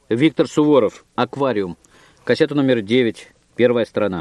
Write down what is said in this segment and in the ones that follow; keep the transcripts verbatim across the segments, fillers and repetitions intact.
Виктор Суворов. «Аквариум». Кассета номер девять. Первая сторона.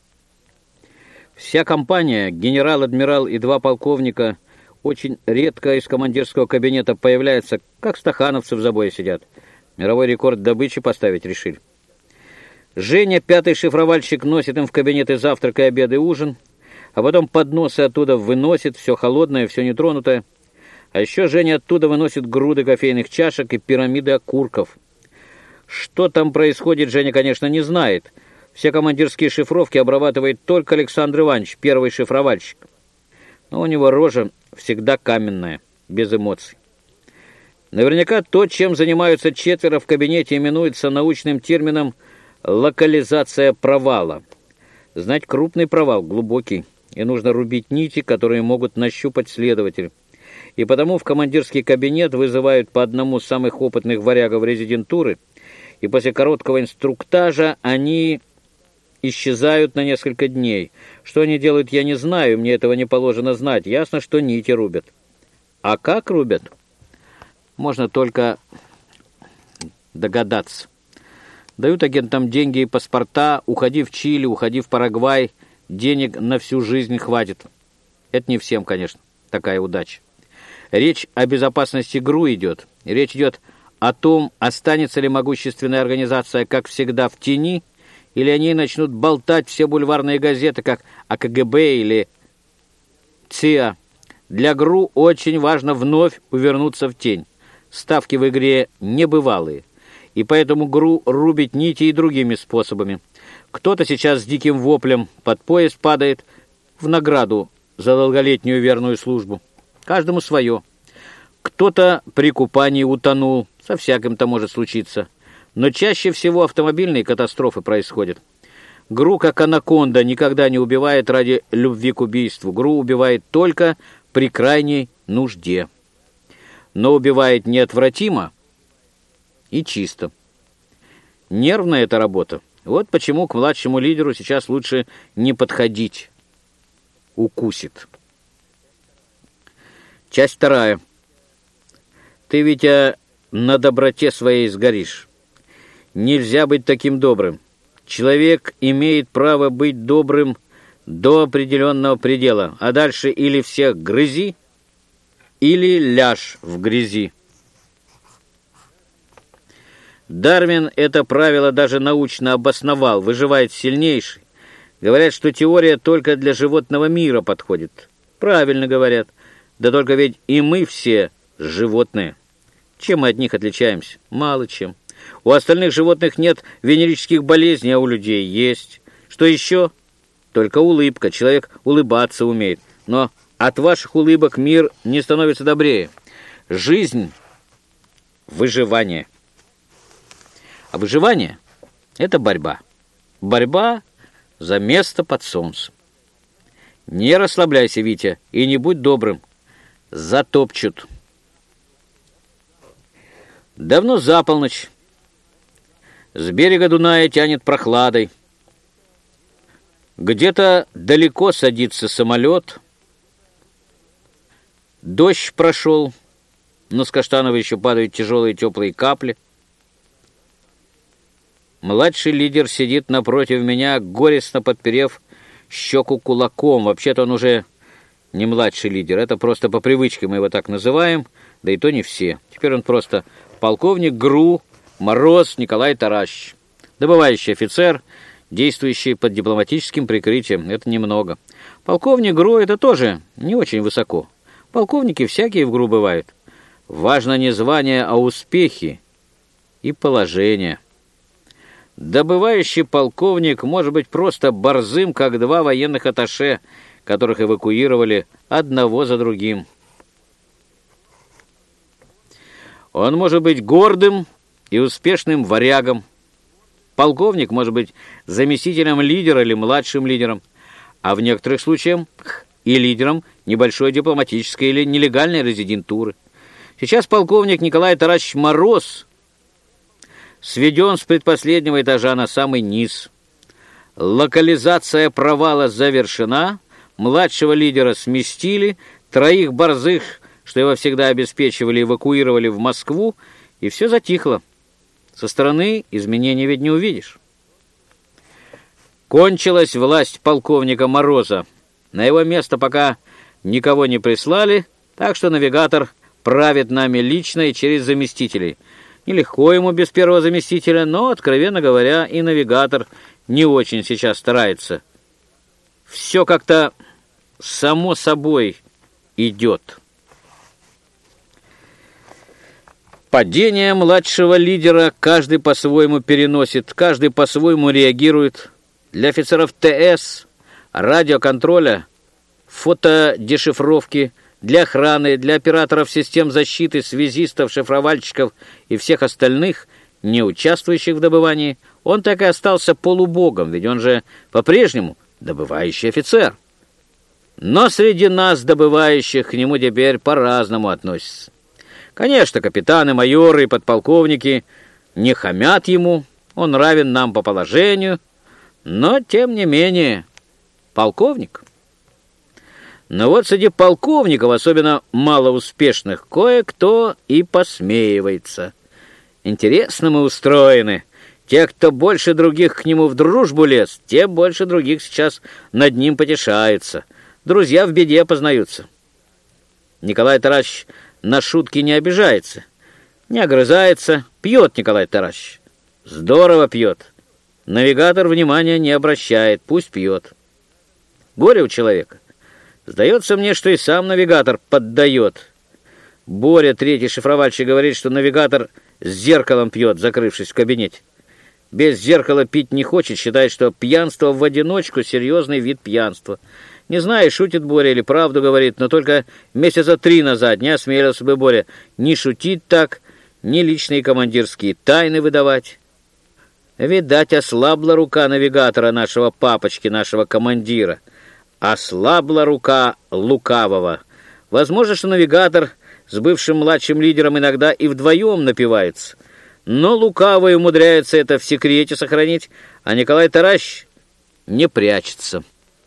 Вся компания, генерал-адмирал и два полковника, очень редко из командирского кабинета появляются, как стахановцы в забое сидят. Мировой рекорд добычи поставить решили. Женя, пятый шифровальщик, носит им в кабинеты завтрак и обед и ужин, а потом подносы оттуда выносит, все холодное, все нетронутое. А еще Женя оттуда выносит груды кофейных чашек и пирамиды окурков. Что там происходит, Женя, конечно, не знает. Все командирские шифровки обрабатывает только Александр Иванович, первый шифровальщик. Но у него рожа всегда каменная, без эмоций. Наверняка то, чем занимаются четверо в кабинете, именуется научным термином «локализация провала». Знать крупный провал, глубокий, и нужно рубить нити, которые могут нащупать следователь. И потому в командирский кабинет вызывают по одному самых опытных варягов резидентуры, и после короткого инструктажа они исчезают на несколько дней. Что они делают, я не знаю, мне этого не положено знать. Ясно, что нити рубят. А как рубят? Можно только догадаться. Дают агентам деньги и паспорта, уходи в Чили, уходи в Парагвай, денег на всю жизнь хватит. Это не всем, конечно, такая удача. Речь о безопасности ГРУ идет. Речь идет о том, останется ли могущественная организация, как всегда, в тени, или они начнут болтать все бульварные газеты, как о КГБ или ЦИА. Для ГРУ очень важно вновь увернуться в тень. Ставки в игре небывалые, и поэтому ГРУ рубит нити и другими способами. Кто-то сейчас с диким воплем под пояс падает в награду за долголетнюю верную службу. Каждому свое. Кто-то при купании утонул, со всяким-то может случиться. Но чаще всего автомобильные катастрофы происходят. ГРУ, как анаконда, никогда не убивает ради любви к убийству. ГРУ убивает только при крайней нужде. Но убивает неотвратимо и чисто. Нервная эта работа. Вот почему к младшему лидеру сейчас лучше не подходить. Укусит. Часть вторая. Ты, Витя, на доброте своей сгоришь. Нельзя быть таким добрым. Человек имеет право быть добрым до определенного предела, а дальше или всех грызи, или ляжь в грязи. Дарвин это правило даже научно обосновал. Выживает сильнейший. Говорят, что теория только для животного мира подходит. Правильно говорят. Да только ведь и мы все животные. Чем мы от них отличаемся? Мало чем. У остальных животных нет венерических болезней, а у людей есть. Что еще? Только улыбка. Человек улыбаться умеет. Но от ваших улыбок мир не становится добрее. Жизнь — выживание. А выживание — это борьба. Борьба за место под солнцем. Не расслабляйся, Витя, и не будь добрым. Затопчут. Давно за полночь. С берега Дуная тянет прохладой. Где-то далеко садится самолет. Дождь прошел, но с Каштанова еще падают тяжелые теплые капли. Младший лидер сидит напротив меня, горестно подперев щеку кулаком. Вообще-то он уже не младший лидер, это просто по привычке мы его так называем, да и то не все. Теперь он просто полковник ГРУ Мороз Николай Тарасович, добывающий офицер, действующий под дипломатическим прикрытием. Это немного. Полковник ГРУ — это тоже не очень высоко. Полковники всякие в ГРУ бывают. Важно не звание, а успехи и положение. Добывающий полковник может быть просто борзым, как два военных атташе, которых эвакуировали одного за другим. Он может быть гордым и успешным варягом. Полковник может быть заместителем лидера или младшим лидером, а в некоторых случаях и лидером небольшой дипломатической или нелегальной резидентуры. Сейчас полковник Николай Тарасович Мороз сведен с предпоследнего этажа на самый низ. Локализация провала завершена, младшего лидера сместили, троих борзых, что его всегда обеспечивали, эвакуировали в Москву, и все затихло. Со стороны изменений ведь не увидишь. Кончилась власть полковника Мороза. На его место пока никого не прислали, так что навигатор правит нами лично и через заместителей. Нелегко ему без первого заместителя, но, откровенно говоря, и навигатор не очень сейчас старается. Все как-то само собой идет. Падение младшего лидера каждый по-своему переносит, каждый по-своему реагирует. Для офицеров ТС, радиоконтроля, фотодешифровки, для охраны, для операторов систем защиты, связистов, шифровальщиков и всех остальных, не участвующих в добывании, он так и остался полубогом, ведь он же по-прежнему добывающий офицер. Но среди нас, добывающих, к нему теперь по-разному относятся. Конечно, капитаны, майоры и подполковники не хамят ему, он равен нам по положению, но, тем не менее, полковник. Но вот среди полковников, особенно малоуспешных, кое-кто и посмеивается. Интересно мы устроены. Те, кто больше других к нему в дружбу лез, те больше других сейчас над ним потешаются. Друзья в беде познаются. Николай Тарасович на шутки не обижается, не огрызается, пьет Николай Тарасович. Здорово пьет. Навигатор внимания не обращает, пусть пьет. Горе у человека. Сдается мне, что и сам навигатор поддает. Боря, третий шифровальщик, говорит, что навигатор с зеркалом пьет, закрывшись в кабинете. Без зеркала пить не хочет, считает, что пьянство в одиночку — серьезный вид пьянства. Не знаю, шутит Боря или правду говорит, но только месяца три назад не осмелился бы Боря ни шутить так, ни личные командирские тайны выдавать. Видать, ослабла рука навигатора нашего папочки, нашего командира. Ослабла рука лукавого. Возможно, что навигатор с бывшим младшим лидером иногда и вдвоем напивается. Но лукавый умудряется это в секрете сохранить, а Николай Тарасович не прячется.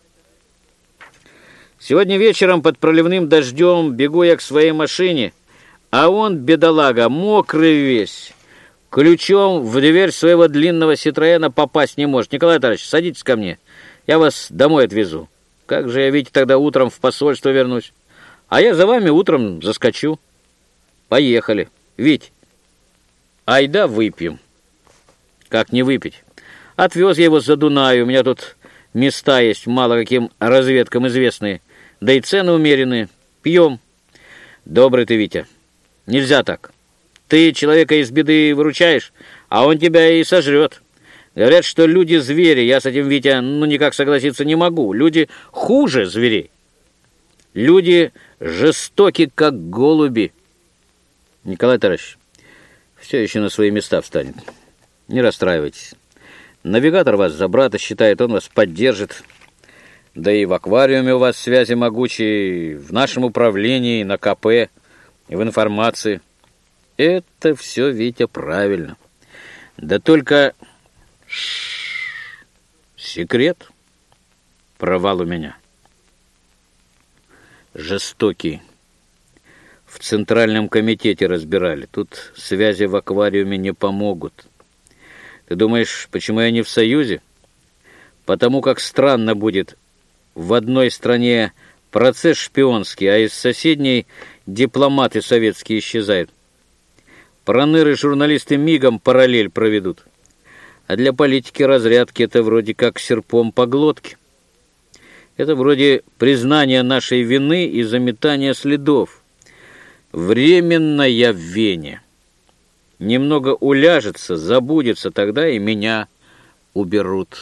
Сегодня вечером под проливным дождем бегу я к своей машине, а он, бедолага, мокрый весь. Ключом в дверь своего длинного Ситроена попасть не может. Николай Тарасович, садитесь ко мне, я вас домой отвезу. Как же я, Витя, тогда утром в посольство вернусь? А я за вами утром заскочу. Поехали. Вить, айда выпьем. Как не выпить? Отвез я его за Дунаю, у меня тут места есть, мало каким разведкам известные, да и цены умеренные. Пьем. Добрый ты, Витя. Нельзя так. Ты человека из беды выручаешь, а он тебя и сожрет. Говорят, что люди звери. Я с этим, Витя, ну никак согласиться не могу. Люди хуже зверей. Люди жестоки, как голуби. Николай Тарасович, все еще на свои места встанет. Не расстраивайтесь. Навигатор вас за брата считает, он вас поддержит. Да и в аквариуме у вас связи могучие, в нашем управлении, на ка пэ, и в информации. Это все, Витя, правильно. Да только... Секрет. Провал у меня. Жестокий. В Центральном комитете разбирали. Тут связи в аквариуме не помогут. Ты думаешь, почему я не в Союзе? Потому как странно будет. В одной стране процесс шпионский, а из соседней дипломаты советские исчезают. Проныры-журналисты мигом параллель проведут. А для политики разрядки это вроде как серпом по глотке. Это вроде признания нашей вины и заметания следов. Временно я в Вене. Немного уляжется, забудется, тогда и меня уберут.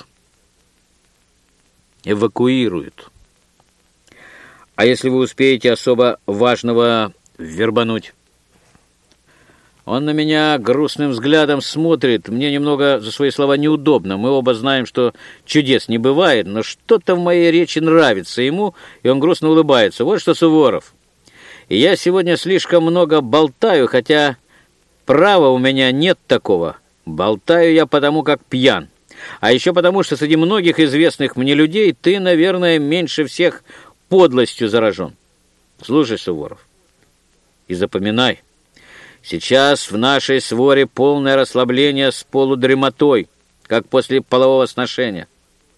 Эвакуируют. А если вы успеете особо важного вербануть? Он на меня грустным взглядом смотрит. Мне немного за свои слова неудобно. Мы оба знаем, что чудес не бывает, но что-то в моей речи нравится ему, и он грустно улыбается. Вот что, Суворов. И я сегодня слишком много болтаю, хотя права у меня нет такого. Болтаю я потому, как пьян. А еще потому, что среди многих известных мне людей ты, наверное, меньше всех подлостью заражен. Слушай, Суворов, и запоминай. Сейчас в нашей своре полное расслабление с полудремотой, как после полового сношения.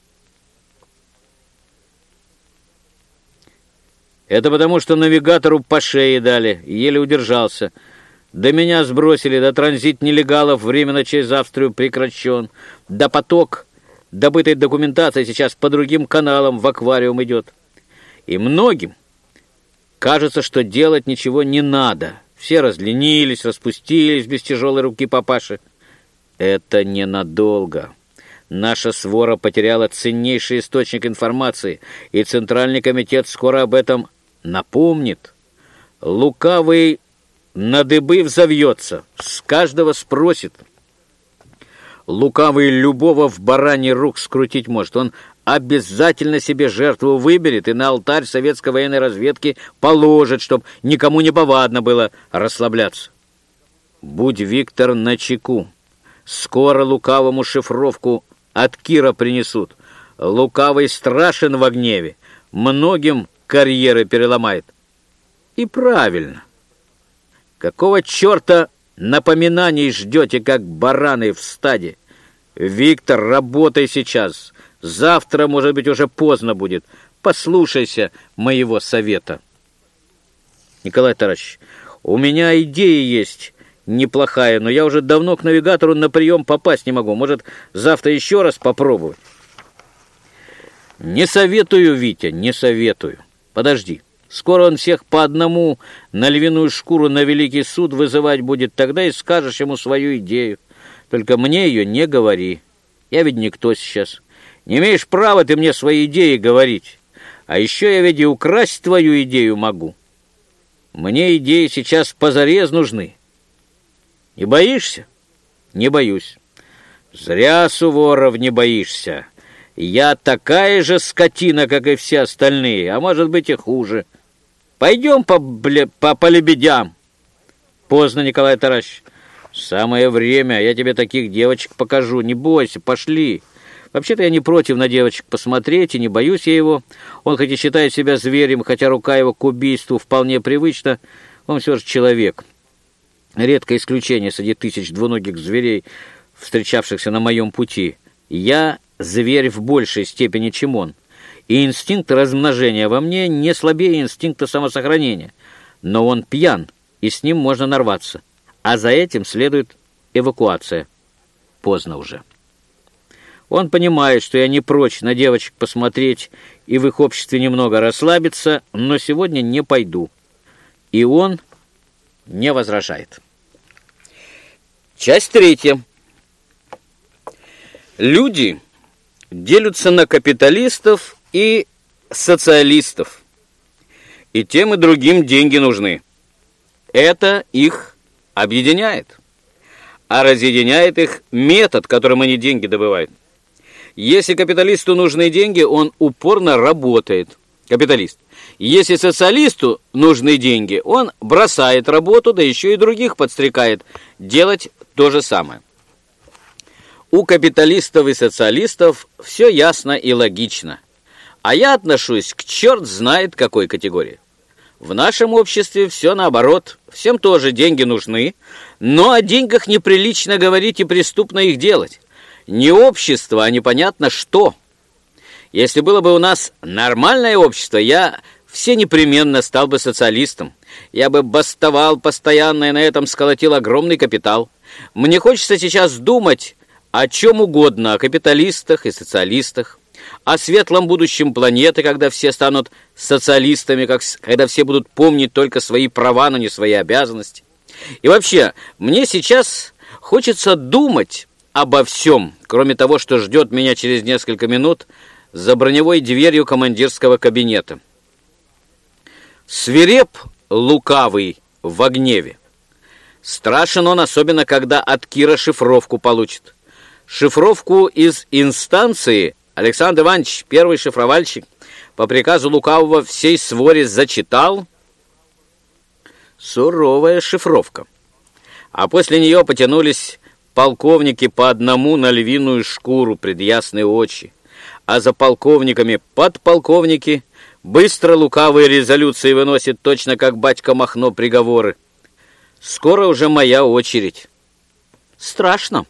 Это потому, что навигатору по шее дали, еле удержался. До меня сбросили, до транзит нелегалов временно через Австрию прекращен. Да поток добытой документации сейчас по другим каналам в аквариум идет. И многим кажется, что делать ничего не надо. Все разленились, распустились без тяжелой руки папаши. Это ненадолго. Наша свора потеряла ценнейший источник информации, и Центральный комитет скоро об этом напомнит. Лукавый на дыбы взовьется, с каждого спросит. Лукавый любого в бараний рук скрутить может. Он обязательно себе жертву выберет и на алтарь советской военной разведки положит, чтоб никому не повадно было расслабляться. Будь Виктор начеку. Скоро лукавому шифровку от Кира принесут. Лукавый страшен во гневе, многим карьеры переломает. И правильно. Какого черта напоминаний ждете, как бараны в стаде? Виктор, работай сейчас. Завтра, может быть, уже поздно будет. Послушайся моего совета. Николай Тарасович, у меня идея есть неплохая, но я уже давно к навигатору на прием попасть не могу. Может, завтра еще раз попробовать? Не советую, Витя, не советую. Подожди. Скоро он всех по одному на львиную шкуру на Великий суд вызывать будет. Тогда и скажешь ему свою идею. Только мне ее не говори. Я ведь никто сейчас. Не имеешь права ты мне свои идеи говорить. А еще я ведь и украсть твою идею могу. Мне идеи сейчас позарез нужны. Не боишься? Не боюсь. Зря, Суворов, не боишься. Я такая же скотина, как и все остальные, а может быть и хуже. Пойдем по, по, по лебедям. Поздно, Николай Тарасович. Самое время, я тебе таких девочек покажу. Не бойся, пошли. Вообще-то я не против на девочек посмотреть, и не боюсь я его. Он хоть и считает себя зверем, хотя рука его к убийству вполне привычна, он все же человек. Редкое исключение среди тысяч двуногих зверей, встречавшихся на моем пути. Я зверь в большей степени, чем он. И инстинкт размножения во мне не слабее инстинкта самосохранения. Но он пьян, и с ним можно нарваться. А за этим следует эвакуация. Поздно уже. Он понимает, что я не прочь на девочек посмотреть и в их обществе немного расслабиться, но сегодня не пойду. И он не возражает. Часть третья. Люди делятся на капиталистов и социалистов. И тем и другим деньги нужны. Это их объединяет. А разъединяет их метод, которым они деньги добывают. Если капиталисту нужны деньги, он упорно работает. Капиталист. Если социалисту нужны деньги, он бросает работу, да еще и других подстрекает делать то же самое. У капиталистов и социалистов все ясно и логично. А я отношусь к черт знает какой категории. В нашем обществе все наоборот. Всем тоже деньги нужны, но о деньгах неприлично говорить и преступно их делать. Не общество, а непонятно что. Если было бы у нас нормальное общество, я все непременно стал бы социалистом. Я бы бастовал постоянно и на этом сколотил огромный капитал. Мне хочется сейчас думать о чем угодно, о капиталистах и социалистах, о светлом будущем планеты, когда все станут социалистами, как, когда все будут помнить только свои права, но не свои обязанности. И вообще, мне сейчас хочется думать обо всем, кроме того, что ждет меня через несколько минут за броневой дверью командирского кабинета. Свиреп лукавый во гневе. Страшен он, особенно когда от Кира шифровку получит. Шифровку из инстанции Александр Иванович, первый шифровальщик, по приказу лукавого всей своре зачитал. Суровая шифровка. А после нее потянулись полковники по одному на львиную шкуру пред ясные очи. А за полковниками подполковники быстро лукавые резолюции выносят, точно как батька Махно приговоры. Скоро уже моя очередь. Страшно.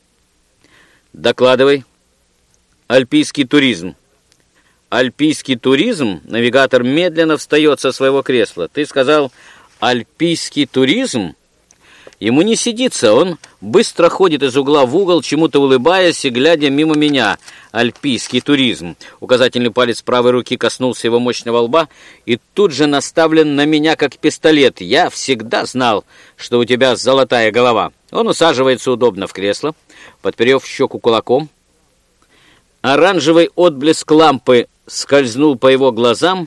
Докладывай. Альпийский туризм. Альпийский туризм? Навигатор медленно встает со своего кресла. Ты сказал альпийский туризм? Ему не сидится, он быстро ходит из угла в угол, чему-то улыбаясь и глядя мимо меня. Альпийский туризм. Указательный палец правой руки коснулся его мощного лба и тут же наставлен на меня, как пистолет. Я всегда знал, что у тебя золотая голова. Он усаживается удобно в кресло, подперев щеку кулаком. Оранжевый отблеск лампы скользнул по его глазам,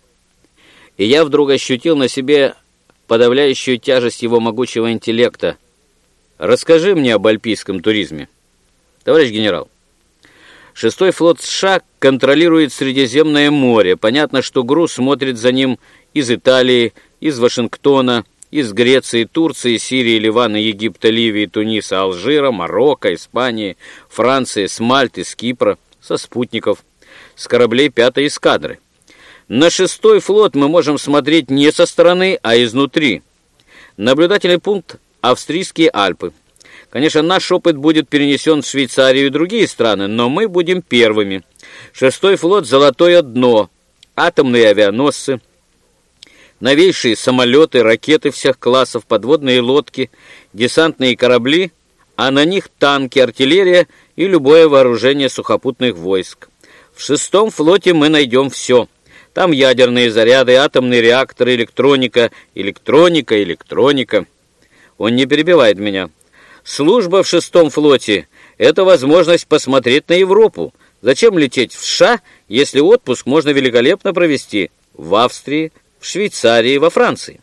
и я вдруг ощутил на себе подавляющую тяжесть его могучего интеллекта. Расскажи мне об альпийском туризме. Товарищ генерал, шестой флот США контролирует Средиземное море. Понятно, что груз смотрит за ним из Италии, из Вашингтона, из Греции, Турции, Сирии, Ливана, Египта, Ливии, Туниса, Алжира, Марокко, Испании, Франции, с Мальты, с Кипра, со спутников, с кораблей пятой эскадры. На шестой флот мы можем смотреть не со стороны, а изнутри. Наблюдательный пункт – Австрийские Альпы. Конечно, наш опыт будет перенесен в Швейцарию и другие страны, но мы будем первыми. Шестой флот – золотое дно, атомные авианосцы, новейшие самолеты, ракеты всех классов, подводные лодки, десантные корабли, а на них танки, артиллерия и любое вооружение сухопутных войск. В шестом флоте мы найдем все. Там ядерные заряды, атомные реакторы, электроника, электроника, электроника. Он не перебивает меня. Служба в шестом флоте – это возможность посмотреть на Европу. Зачем лететь в США, если отпуск можно великолепно провести в Австрии, в Швейцарии, во Франции?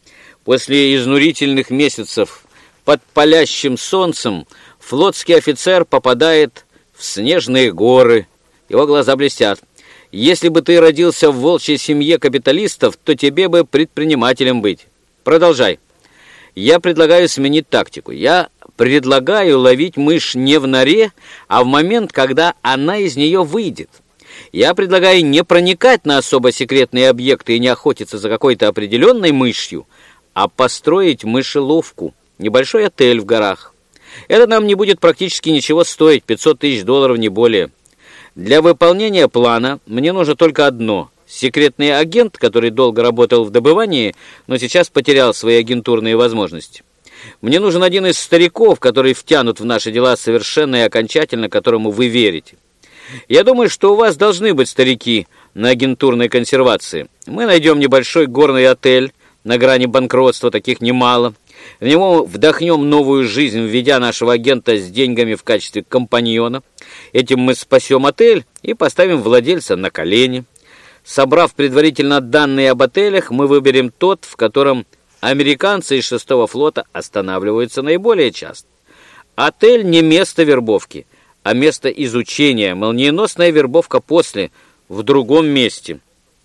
После изнурительных месяцев под палящим солнцем флотский офицер попадает в снежные горы. Его глаза блестят. Если бы ты родился в волчьей семье капиталистов, то тебе бы предпринимателем быть. Продолжай. Я предлагаю сменить тактику. Я предлагаю ловить мышь не в норе, а в момент, когда она из нее выйдет. Я предлагаю не проникать на особо секретные объекты и не охотиться за какой-то определенной мышью, а построить мышеловку, небольшой отель в горах. Это нам не будет практически ничего стоить, пятьсот тысяч долларов, не более. Для выполнения плана мне нужно только одно. Секретный агент, который долго работал в добывании, но сейчас потерял свои агентурные возможности. Мне нужен один из стариков, который втянут в наши дела совершенно и окончательно, которому вы верите. Я думаю, что у вас должны быть старики на агентурной консервации. Мы найдем небольшой горный отель на грани банкротства, таких немало. В него вдохнем новую жизнь, введя нашего агента с деньгами в качестве компаньона. Этим мы спасем отель и поставим владельца на колени. Собрав предварительно данные об отелях, мы выберем тот, в котором американцы из шестого флота останавливаются наиболее часто. Отель не место вербовки, а место изучения. Молниеносная вербовка после, в другом месте.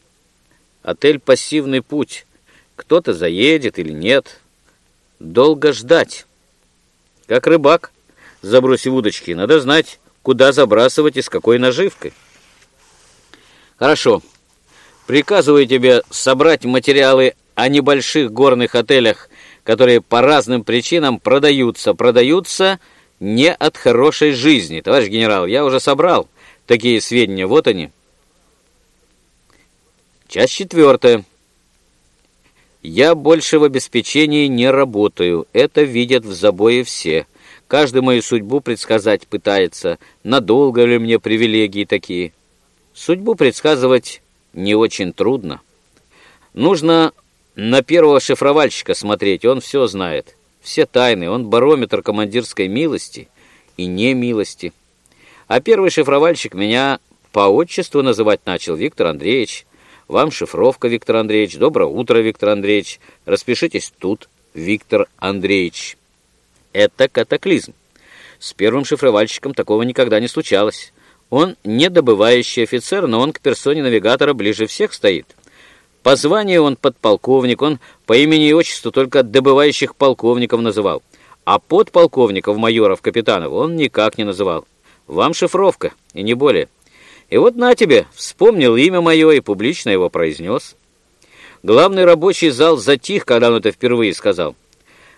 Отель «Пассивный путь». Кто-то заедет или нет. Долго ждать. Как рыбак, забросив удочки, надо знать, куда забрасывать и с какой наживкой. Хорошо. Приказываю тебе собрать материалы о небольших горных отелях, которые по разным причинам продаются. Продаются не от хорошей жизни. Товарищ генерал, я уже собрал такие сведения. Вот они. Часть четвертая. Я больше в обеспечении не работаю. Это видят в забое все. Каждый мою судьбу предсказать пытается. Надолго ли мне привилегии такие? Судьбу предсказывать не очень трудно. Нужно на первого шифровальщика смотреть. Он все знает. Все тайны. Он барометр командирской милости и немилости. А первый шифровальщик меня по отчеству называть начал: Виктор Андреевич. Вам шифровка, Виктор Андреевич. Доброе утро, Виктор Андреевич. Распишитесь тут, Виктор Андреевич. Это катаклизм. С первым шифровальщиком такого никогда не случалось. Он не добывающий офицер, но он к персоне навигатора ближе всех стоит. По званию он подполковник, он по имени и отчеству только добывающих полковников называл. А подполковников, майоров, капитанов он никак не называл. Вам шифровка, и не более. И вот на тебе, вспомнил имя мое и публично его произнес. Главный рабочий зал затих, когда он это впервые сказал.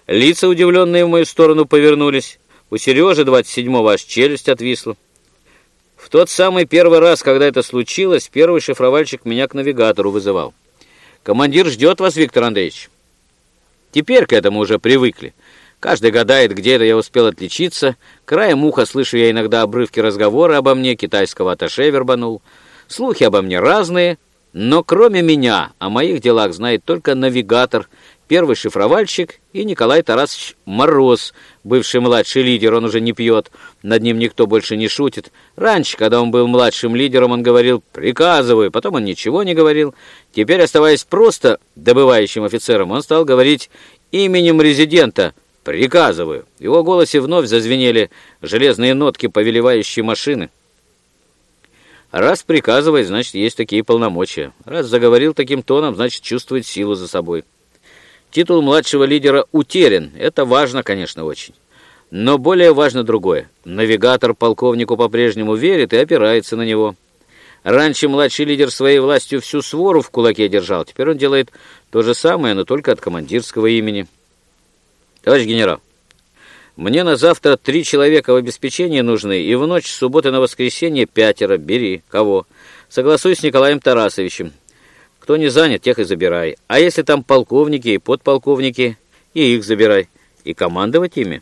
Лица, удивленные в мою сторону, повернулись. У Сережи двадцать седьмого аж челюсть отвисла. В тот самый первый раз, когда это случилось, первый шифровальщик меня к навигатору вызывал. «Командир ждет вас, Виктор Андреевич». Теперь к этому уже привыкли. Каждый гадает, где это я успел отличиться. Краем уха слышу я иногда обрывки разговора обо мне, китайского атташе вербанул. Слухи обо мне разные, но кроме меня о моих делах знает только навигатор, первый шифровальщик и Николай Тарасович Мороз, бывший младший лидер. Он уже не пьет, над ним никто больше не шутит. Раньше, когда он был младшим лидером, он говорил «приказываю», потом он ничего не говорил. Теперь, оставаясь просто добывающим офицером, он стал говорить именем резидента «приказываю». В его голосе вновь зазвенели железные нотки повелевающей машины. Раз приказывает, значит, есть такие полномочия. Раз заговорил таким тоном, значит, чувствует силу за собой. Титул младшего лидера утерян. Это важно, конечно, очень. Но более важно другое. Навигатор полковнику по-прежнему верит и опирается на него. Раньше младший лидер своей властью всю свору в кулаке держал. Теперь он делает то же самое, но только от командирского имени. Товарищ генерал, мне на завтра три человека в обеспечении нужны, и в ночь с субботы на воскресенье пятеро. Бери. Кого? Согласуй с Николаем Тарасовичем. Кто не занят, тех и забирай. А если там полковники и подполковники, и их забирай. И командовать ими.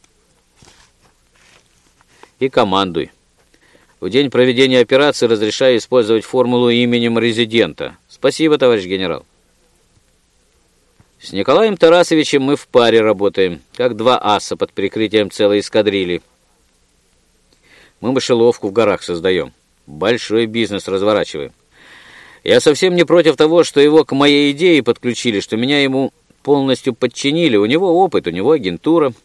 И командуй. В день проведения операции разрешаю использовать формулу именем резидента. Спасибо, товарищ генерал. С Николаем Тарасовичем мы в паре работаем, как два аса под прикрытием целой эскадрильи. Мы мышеловку в горах создаем. Большой бизнес разворачиваем. Я совсем не против того, что его к моей идее подключили, что меня ему полностью подчинили. У него опыт, у него агентура.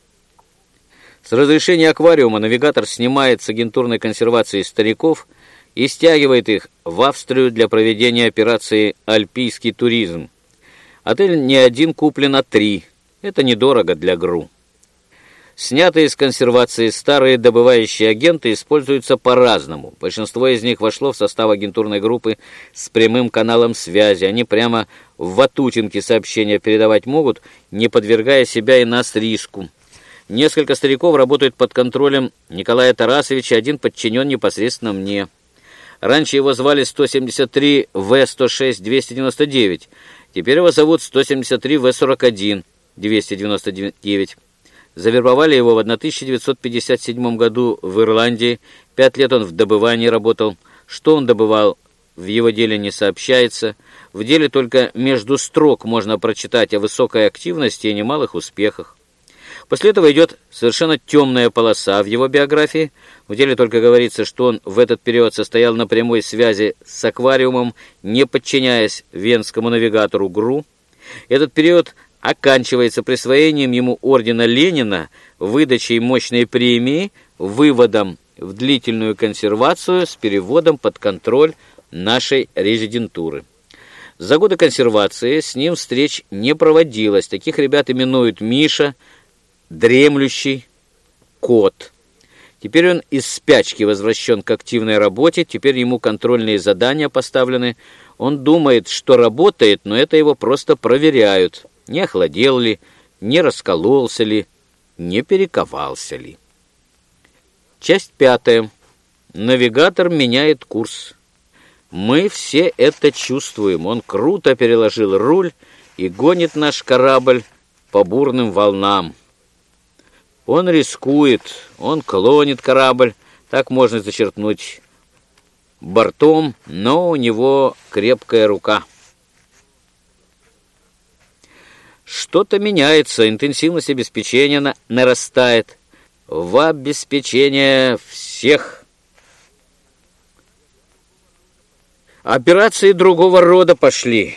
С разрешения аквариума навигатор снимает с агентурной консервации стариков и стягивает их в Австрию для проведения операции «Альпийский туризм». Отель не один куплен, а три. Это недорого для ГРУ. Снятые из консервации старые добывающие агенты используются по-разному. Большинство из них вошло в состав агентурной группы с прямым каналом связи. Они прямо в Ватутинке сообщения передавать могут, не подвергая себя и нас риску. Несколько стариков работают под контролем Николая Тарасовича, один подчинен непосредственно мне. Раньше его звали сто семьдесят три вэ сто шесть двести девяносто девять. Теперь его зовут сто семьдесят три вэ сорок один двести девяносто девять. Завербовали его в тысяча девятьсот пятьдесят седьмом году в Ирландии. Пять лет он в добывании работал. Что он добывал, в его деле не сообщается. В деле только между строк можно прочитать о высокой активности и немалых успехах. После этого идет совершенно темная полоса в его биографии. В деле только говорится, что он в этот период состоял на прямой связи с аквариумом, не подчиняясь венскому навигатору ГРУ. Этот период оканчивается присвоением ему ордена Ленина, выдачей мощной премии, выводом в длительную консервацию с переводом под контроль нашей резидентуры. За годы консервации с ним встреч не проводилось. Таких ребят именуют Миша, дремлющий кот. Теперь он из спячки возвращен к активной работе, теперь ему контрольные задания поставлены. Он думает, что работает, но это его просто проверяют. Не охладел ли, не раскололся ли, не перековался ли. Часть пятая. Навигатор меняет курс. Мы все это чувствуем. Он круто переложил руль и гонит наш корабль по бурным волнам. Он рискует, он клонит корабль, так можно зачерпнуть бортом, но у него крепкая рука. Что-то меняется, интенсивность обеспечения на- нарастает. В обеспечение всех. Операции другого рода пошли.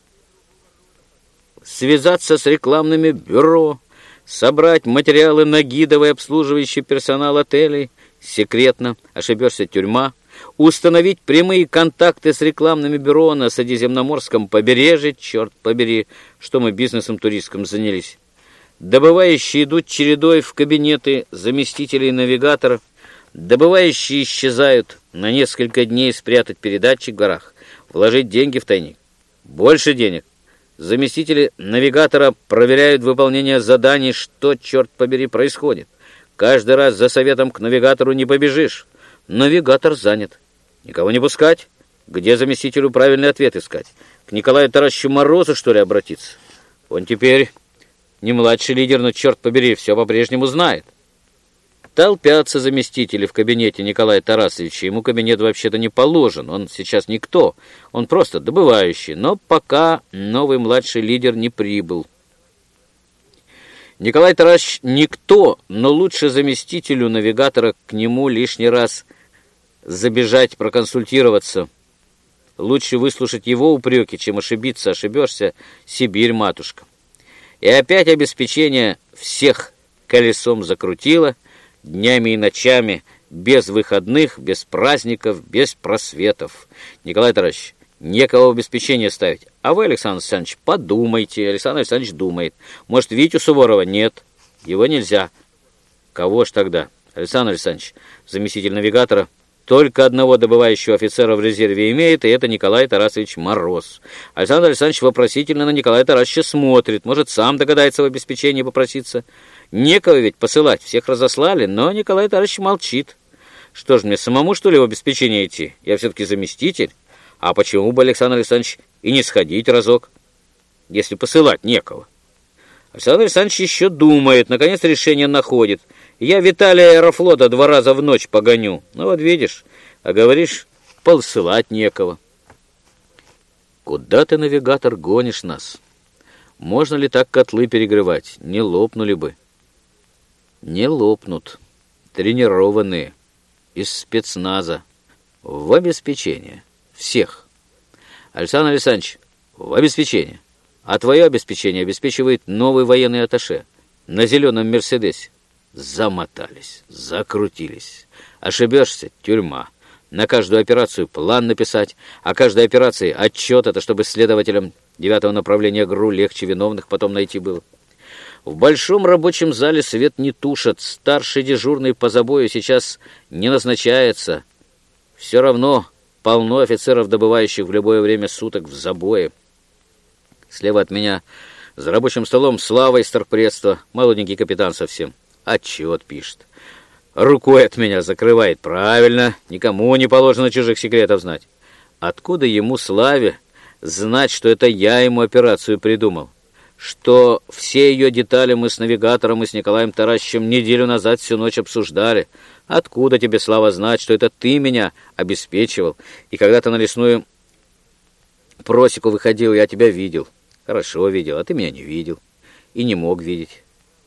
Связаться с рекламными бюро, собрать материалы на гидовый обслуживающий персонал отелей, секретно, ошибешься, тюрьма, установить прямые контакты с рекламными бюро на Средиземноморском побережье, черт побери, что мы бизнесом туристским занялись. Добывающие идут чередой в кабинеты заместителей навигаторов, добывающие исчезают на несколько дней, спрятать передатчик в горах, вложить деньги в тайник. Больше денег. Заместители навигатора проверяют выполнение заданий, что, черт побери, происходит. Каждый раз за советом к навигатору не побежишь. Навигатор занят. Никого не пускать? Где заместителю правильный ответ искать? К Николаю Тарасовичу Морозу, что ли, обратиться? Он теперь не младший лидер, но, черт побери, все по-прежнему знает. Толпятся заместители в кабинете Николая Тарасовича. Ему кабинет вообще-то не положен. Он сейчас никто. Он просто добывающий. Но пока новый младший лидер не прибыл. Николай Тарасович никто, но лучше заместителю навигатора к нему лишний раз забежать, проконсультироваться. Лучше выслушать его упреки, чем ошибиться. Ошибешься — Сибирь, матушка. И опять обеспечение всех колесом закрутило, днями и ночами, без выходных, без праздников, без просветов. Николай Тарасович, некого в обеспечение ставить. А вы, Александр Александрович, подумайте. Александр Александрович думает. Может, Витю Суворова? Нет, его нельзя. Кого ж тогда? Александр Александрович, заместитель навигатора, только одного добывающего офицера в резерве имеет, и это Николай Тарасович Мороз. Александр Александрович вопросительно на Николая Тарасовича смотрит. Может, сам догадается в обеспечении попроситься. Некого ведь посылать, всех разослали, но Николай Тарасович молчит. Что ж, мне самому, что ли, в обеспечение идти? Я все-таки заместитель. А почему бы, Александр Александрович, и не сходить разок, если посылать некого? Александр Александрович еще думает, наконец решение находит. Я Виталия Аэрофлота два раза в ночь погоню. Ну вот видишь, а говоришь, посылать некого. Куда ты, навигатор, гонишь нас? Можно ли так котлы перегревать? Не лопнули бы. Не лопнут. Тренированные. Из спецназа. В обеспечение. Всех. Александр Александрович, в обеспечение. А твое обеспечение обеспечивает новый военный атташе на зеленом Мерседесе. Замотались, закрутились. Ошибешься — тюрьма. На каждую операцию план написать, а каждой операции отчет, это чтобы следователям девятого направления ГРУ легче виновных потом найти было. В большом рабочем зале свет не тушат. Старший дежурный по забою сейчас не назначается. Все равно полно офицеров, добывающих в любое время суток в забое. Слева от меня за рабочим столом Слава из торгпредства, молоденький капитан совсем. Отчет пишет. Рукой от меня закрывает. Правильно, никому не положено чужих секретов знать. Откуда ему, Славе, знать, что это я ему операцию придумал? Что все ее детали мы с навигатором и с Николаем Тарасовичем неделю назад всю ночь обсуждали? Откуда тебе, Слава, знать, что это ты меня обеспечивал? И когда ты на лесную просеку выходил, я тебя видел. Хорошо видел, а ты меня не видел. И не мог видеть.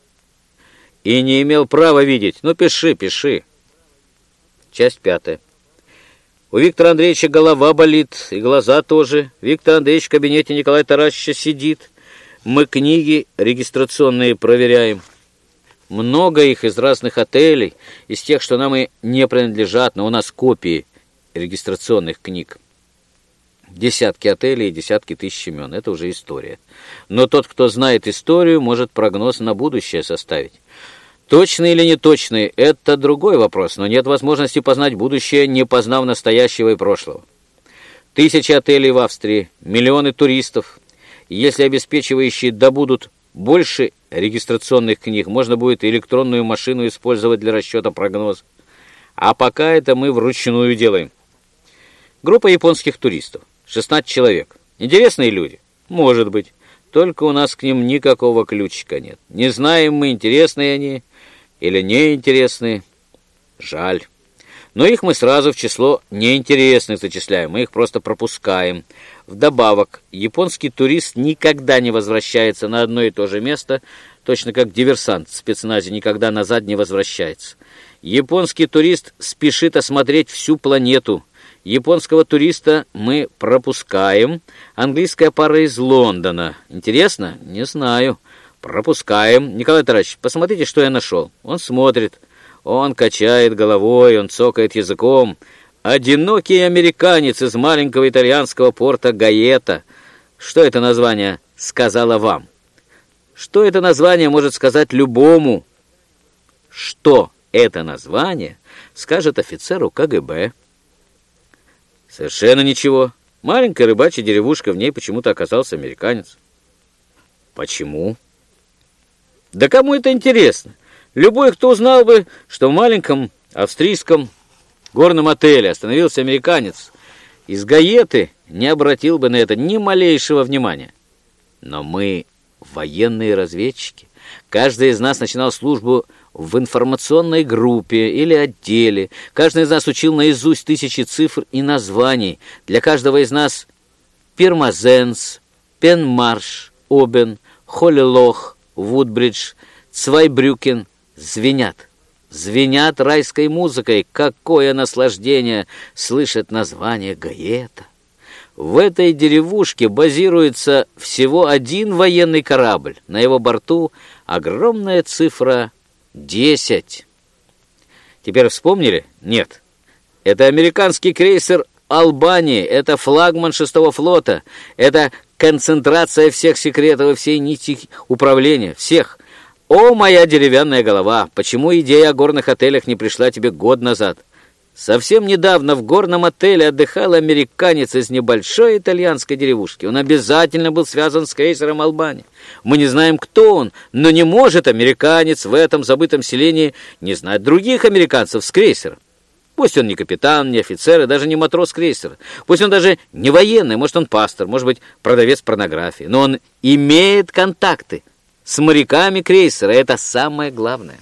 И не имел права видеть. Ну, пиши, пиши. Часть пятая. У Виктора Андреевича голова болит, и глаза тоже. Виктор Андреевич в кабинете Николая Тарасовича сидит. Мы книги регистрационные проверяем. Много их из разных отелей, из тех, что нам и не принадлежат, но у нас копии регистрационных книг. Десятки отелей и десятки тысяч имен. Это уже история. Но тот, кто знает историю, может прогноз на будущее составить. Точный или неточный – это другой вопрос, но нет возможности познать будущее, не познав настоящего и прошлого. Тысячи отелей в Австрии, миллионы туристов. Если обеспечивающие добудут больше регистрационных книг, можно будет электронную машину использовать для расчета прогноза. А пока это мы вручную делаем. Группа японских туристов. шестнадцать человек. Интересные люди? Может быть. Только у нас к ним никакого ключика нет. Не знаем мы, интересные они или неинтересные. Жаль. Но их мы сразу в число неинтересных зачисляем. Мы их просто пропускаем. Вдобавок, японский турист никогда не возвращается на одно и то же место, точно как диверсант в спецназе никогда назад не возвращается. Японский турист спешит осмотреть всю планету. Японского туриста мы пропускаем. Английская пара из Лондона. Интересно? Не знаю. Пропускаем. Николай Тарасович, посмотрите, что я нашел. Он смотрит. Он качает головой, он цокает языком. Одинокий американец из маленького итальянского порта Гаета. Что это название сказала вам? Что это название может сказать любому? Что это название скажет офицеру ка гэ бэ? Совершенно ничего. Маленькая рыбачья деревушка, в ней почему-то оказался американец. Почему? Да кому это интересно? Любой, кто узнал бы, что в маленьком австрийском горном отеле остановился американец из Гаеты, не обратил бы на это ни малейшего внимания. Но мы военные разведчики. Каждый из нас начинал службу в информационной группе или отделе. Каждый из нас учил наизусть тысячи цифр и названий. Для каждого из нас Пирмазенс, Пенмарш, Обен, Холлелох, Вудбридж, Цвайбрюкен звенят. Звенят райской музыкой. Какое наслаждение слышать название Гаета. В этой деревушке базируется всего один военный корабль. На его борту огромная цифра десять. Теперь вспомнили? Нет. Это американский крейсер «Албания». Это флагман шестого флота. Это концентрация всех секретов и всей нити управления. Всех. О, моя деревянная голова! Почему идея о горных отелях не пришла тебе год назад? Совсем недавно в горном отеле отдыхал американец из небольшой итальянской деревушки. Он обязательно был связан с крейсером «Албания». Мы не знаем, кто он, но не может американец в этом забытом селении не знать других американцев с крейсера. Пусть он не капитан, не офицер и даже не матрос крейсера. Пусть он даже не военный, может, он пастор, может быть, продавец порнографии. Но он имеет контакты с моряками крейсера. Это самое главное.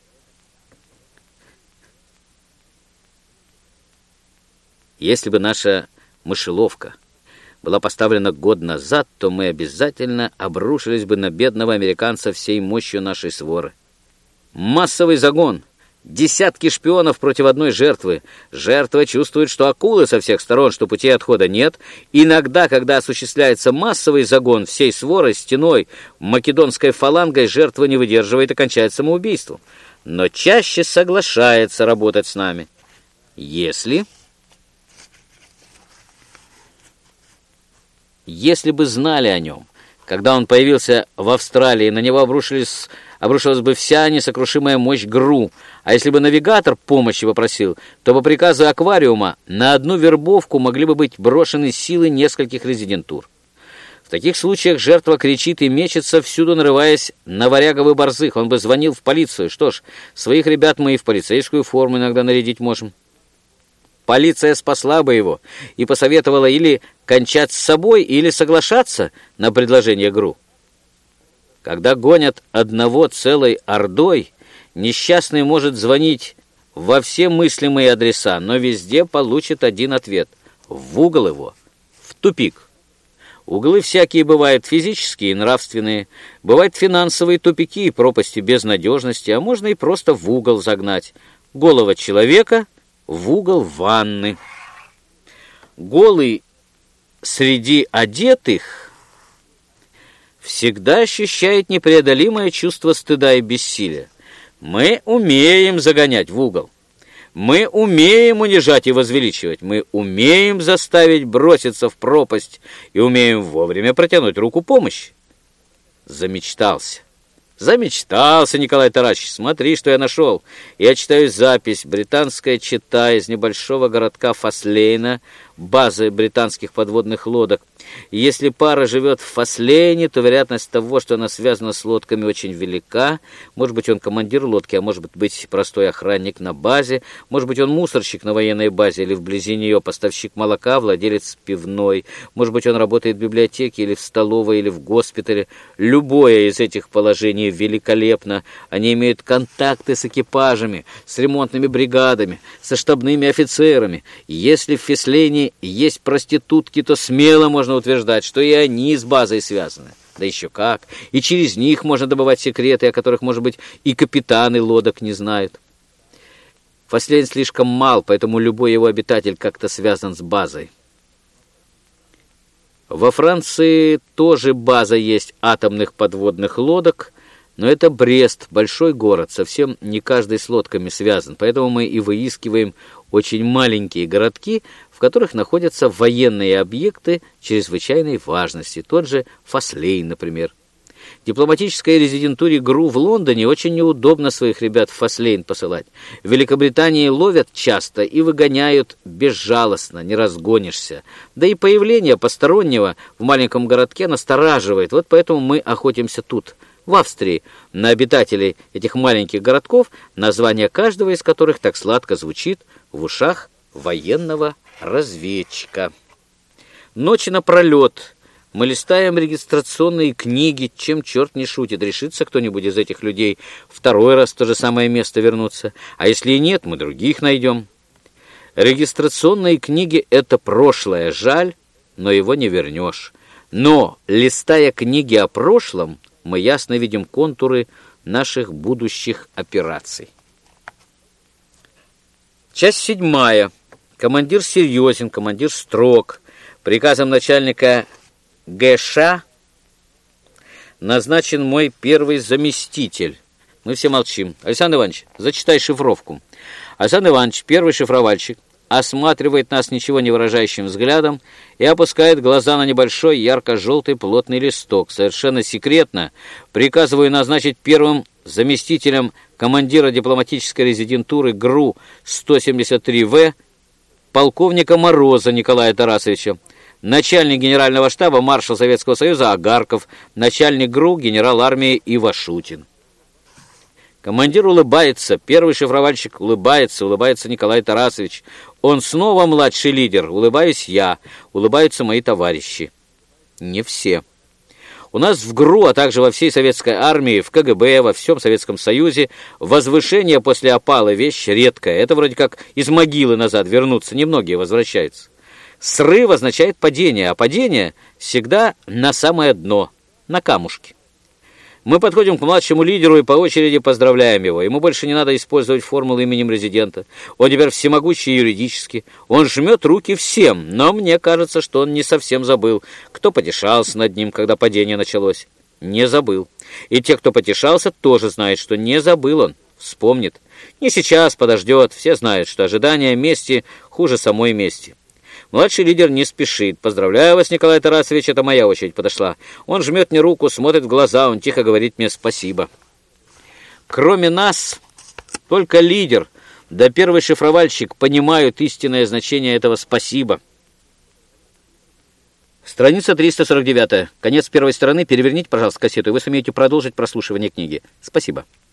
Если бы наша мышеловка была поставлена год назад, то мы обязательно обрушились бы на бедного американца всей мощью нашей своры. Массовый загон. Десятки шпионов против одной жертвы. Жертва чувствует, что акулы со всех сторон, что путей отхода нет. Иногда, когда осуществляется массовый загон всей сворой, стеной, македонской фалангой, жертва не выдерживает и кончает самоубийством. Но чаще соглашается работать с нами. Если... Если бы знали о нем, когда он появился в Австралии, на него обрушились, обрушилась бы вся несокрушимая мощь ГРУ. А если бы навигатор помощи попросил, то по приказу аквариума на одну вербовку могли бы быть брошены силы нескольких резидентур. В таких случаях жертва кричит и мечется, всюду нарываясь на варяговый борзых. Он бы звонил в полицию. Что ж, своих ребят мы и в полицейскую форму иногда нарядить можем. Полиция спасла бы его и посоветовала или кончать с собой, или соглашаться на предложение ГРУ. Когда гонят одного целой ордой, несчастный может звонить во все мыслимые адреса, но везде получит один ответ — в угол его, в тупик. Углы всякие бывают, физические и нравственные, бывают финансовые тупики и пропасти безнадежности, а можно и просто в угол загнать. Голова человека — в угол ванны. Голый среди одетых всегда ощущает непреодолимое чувство стыда и бессилия. Мы умеем загонять в угол. Мы умеем унижать и возвеличивать. Мы умеем заставить броситься в пропасть и умеем вовремя протянуть руку помощи. Замечтался. Замечтался, Николай Тарасович. Смотри, что я нашел. Я читаю запись. Британская чета из небольшого городка Фаслейна, базы британских подводных лодок. И если пара живет в Фаслейне, то вероятность того, что она связана с лодками, очень велика. Может быть, он командир лодки, а может быть, простой охранник на базе. Может быть, он мусорщик на военной базе или вблизи нее, поставщик молока, владелец пивной. Может быть, он работает в библиотеке или в столовой, или в госпитале. Любое из этих положений великолепно. Они имеют контакты с экипажами, с ремонтными бригадами, со штабными офицерами. Если в Фаслейне есть проститутки, то смело можно утверждать, что и они с базой связаны. Да еще как. И через них можно добывать секреты, о которых, может быть, и капитаны лодок не знают. Фаслейн слишком мал, поэтому любой его обитатель как-то связан с базой. Во Франции тоже база есть атомных подводных лодок, но это Брест, большой город, совсем не каждый с лодками связан, поэтому мы и выискиваем очень маленькие городки, в которых находятся военные объекты чрезвычайной важности, тот же Фаслейн, например. Дипломатической резидентуре ГРУ в Лондоне очень неудобно своих ребят в Фаслейн посылать. В Великобритании ловят часто и выгоняют безжалостно, не разгонишься. Да и появление постороннего в маленьком городке настораживает. Вот поэтому мы охотимся тут, в Австрии, на обитателей этих маленьких городков, название каждого из которых так сладко звучит в ушах военного разведчика. Ночи напролет мы листаем регистрационные книги, чем черт не шутит. Решится кто-нибудь из этих людей второй раз в то же самое место вернуться. А если и нет, мы других найдем. Регистрационные книги — это прошлое. Жаль, но его не вернешь. Но, листая книги о прошлом, мы ясно видим контуры наших будущих операций. Часть седьмая. Командир серьезен, командир строг. Приказом начальника ГШ назначен мой первый заместитель. Мы все молчим. Александр Иванович, зачитай шифровку. Александр Иванович, первый шифровальщик, осматривает нас ничего не выражающим взглядом и опускает глаза на небольшой ярко-желтый плотный листок. Совершенно секретно приказываю назначить первым заместителем командира дипломатической резидентуры ГРУ сто семьдесят три В полковника Мороза Николая Тарасовича, начальник генерального штаба маршал Советского Союза Агарков, начальник ГРУ генерал армии Ивашутин. Командир улыбается, первый шифровальщик улыбается, улыбается Николай Тарасович. Он снова младший лидер, улыбаюсь я, улыбаются мои товарищи. Не все. У нас в ГРУ, а также во всей советской армии, в КГБ, во всем Советском Союзе возвышение после опала — вещь редкая. Это вроде как из могилы назад вернуться, немногие возвращаются. Срыв означает падение, а падение всегда на самое дно, на камушке. Мы подходим к младшему лидеру и по очереди поздравляем его. Ему больше не надо использовать формулы именем резидента. Он теперь всемогущий юридически. Он жмет руки всем, но мне кажется, что он не совсем забыл, кто потешался над ним, когда падение началось. Не забыл. И те, кто потешался, тоже знают, что не забыл он. Вспомнит. Не сейчас, подождет. Все знают, что ожидание мести хуже самой мести. Младший лидер не спешит. «Поздравляю вас, Николай Тарасович, это моя очередь подошла». Он жмет мне руку, смотрит в глаза, он тихо говорит мне спасибо. Кроме нас, только лидер, да первый шифровальщик понимают истинное значение этого спасибо. Страница триста сорок девять. Конец первой стороны. Переверните, пожалуйста, кассету, и вы сумеете продолжить прослушивание книги. Спасибо.